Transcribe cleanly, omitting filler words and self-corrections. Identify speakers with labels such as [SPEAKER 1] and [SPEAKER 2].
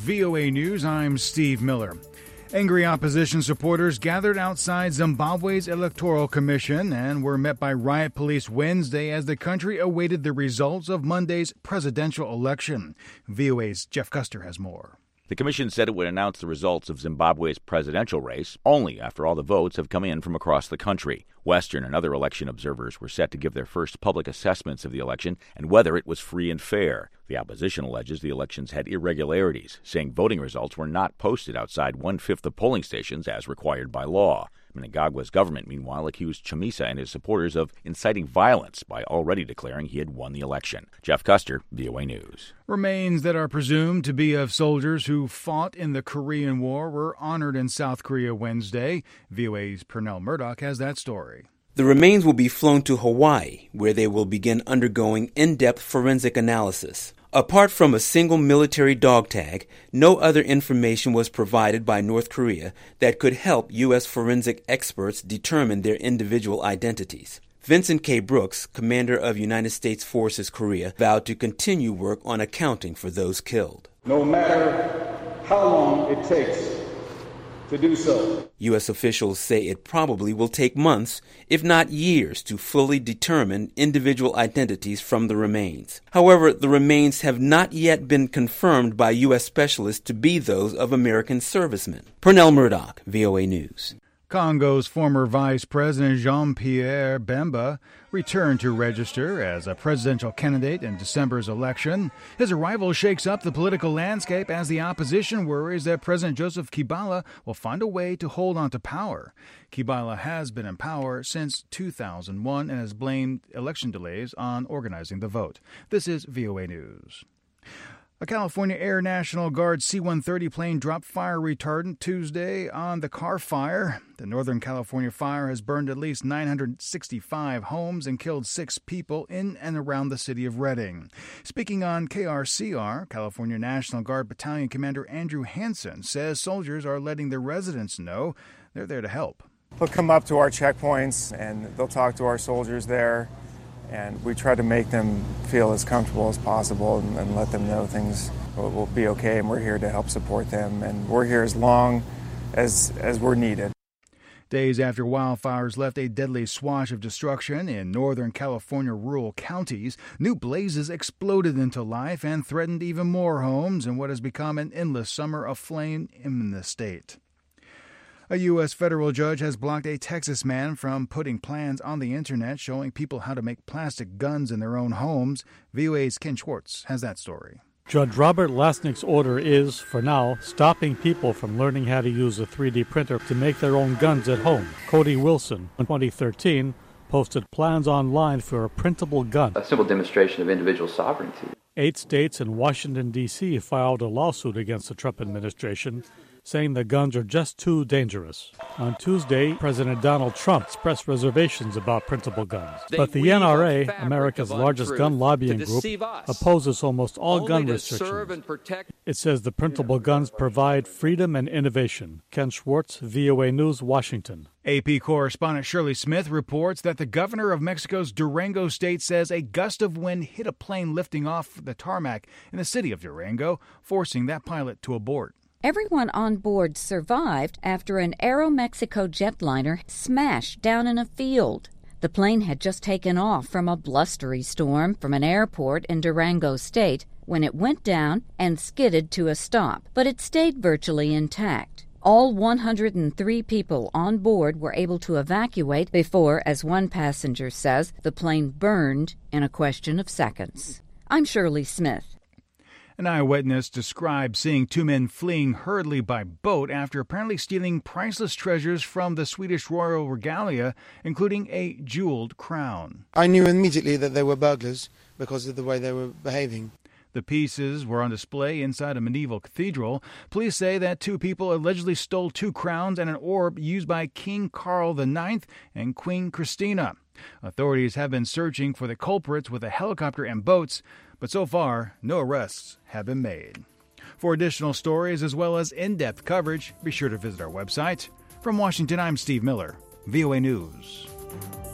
[SPEAKER 1] VOA News. I'm Steve Miller. Angry opposition supporters gathered outside Zimbabwe's Electoral Commission and were met by riot police Wednesday as the country awaited the results of Monday's presidential election. VOA's Jeff Custer has more.
[SPEAKER 2] The commission said it would announce the results of Zimbabwe's presidential race only after all the votes have come in from across the country. Western and other election observers were set to give their first public assessments of the election and whether it was free and fair. The opposition alleges the elections had irregularities, saying voting results were not posted outside one-fifth of polling stations as required by law. Mnangagwa's government, meanwhile, accused Chamisa and his supporters of inciting violence by already declaring he had won the election. Jeff Custer, VOA News.
[SPEAKER 1] Remains that are presumed to be of soldiers who fought in the Korean War were honored in South Korea Wednesday. VOA's Pernell Murdoch has that story.
[SPEAKER 3] The remains will be flown to Hawaii, where they will begin undergoing in-depth forensic analysis. Apart from a single military dog tag, no other information was provided by North Korea that could help U.S. forensic experts determine their individual identities. Vincent K. Brooks, commander of United States Forces Korea, vowed to continue work on accounting for those killed.
[SPEAKER 4] No matter how long it takes to do so.
[SPEAKER 3] U.S. officials say it probably will take months, if not years, to fully determine individual identities from the remains. However, the remains have not yet been confirmed by U.S. specialists to be those of American servicemen. Pernell Murdoch, VOA News.
[SPEAKER 1] Congo's former Vice President Jean-Pierre Bemba returned to register as a presidential candidate in December's election. His arrival shakes up the political landscape as the opposition worries that President Joseph Kabila will find a way to hold on to power. Kabila has been in power since 2001 and has blamed election delays on organizing the vote. This is VOA News. A California Air National Guard C-130 plane dropped fire retardant Tuesday on the Carr Fire. The Northern California fire has burned at least 965 homes and killed 6 people in and around the city of Redding. Speaking on KRCR, California National Guard Battalion Commander Andrew Hansen says soldiers are letting their residents know they're there to help.
[SPEAKER 5] They'll come up to our checkpoints and they'll talk to our soldiers there. And we try to make them feel as comfortable as possible and let them know things will be okay, and we're here to help support them, and we're here as long as we're needed.
[SPEAKER 1] Days after wildfires left a deadly swash of destruction in Northern California rural counties, new blazes exploded into life and threatened even more homes in what has become an endless summer of flame in the state. A U.S. federal judge has blocked a Texas man from putting plans on the internet showing people how to make plastic guns in their own homes. VOA's Ken Schwartz has that story.
[SPEAKER 6] Judge Robert Lasnik's order is, for now, stopping people from learning how to use a 3D printer to make their own guns at home. Cody Wilson, in 2013, posted plans online for a printable gun.
[SPEAKER 7] A simple demonstration of individual sovereignty.
[SPEAKER 6] 8 states and Washington, D.C. filed a lawsuit against the Trump administration, saying the guns are just too dangerous. On Tuesday, President Donald Trump expressed reservations about printable guns. But the NRA, America's largest gun lobbying group, opposes almost all gun restrictions. It says the printable guns provide freedom and innovation. Ken Schwartz, VOA News, Washington.
[SPEAKER 1] AP correspondent Shirley Smith reports that the governor of Mexico's Durango state says a gust of wind hit a plane lifting off the tarmac in the city of Durango, forcing that pilot to abort.
[SPEAKER 8] Everyone on board survived after an Aeromexico jetliner smashed down in a field. The plane had just taken off from a blustery storm from an airport in Durango State when it went down and skidded to a stop, but it stayed virtually intact. All 103 people on board were able to evacuate before, as one passenger says, the plane burned in a question of seconds. I'm Shirley Smith.
[SPEAKER 1] An eyewitness described seeing 2 men fleeing hurriedly by boat after apparently stealing priceless treasures from the Swedish royal regalia, including a jeweled crown.
[SPEAKER 9] I knew immediately that they were burglars because of the way they were behaving.
[SPEAKER 1] The pieces were on display inside a medieval cathedral. Police say that 2 people allegedly stole 2 crowns and an orb used by King Carl IX and Queen Christina. Authorities have been searching for the culprits with a helicopter and boats, but so far, no arrests have been made. For additional stories as well as in-depth coverage, be sure to visit our website. From Washington, I'm Steve Miller, VOA News.